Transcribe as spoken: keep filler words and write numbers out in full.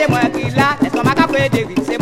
moi qui là, laisse-moi ma capre de vite.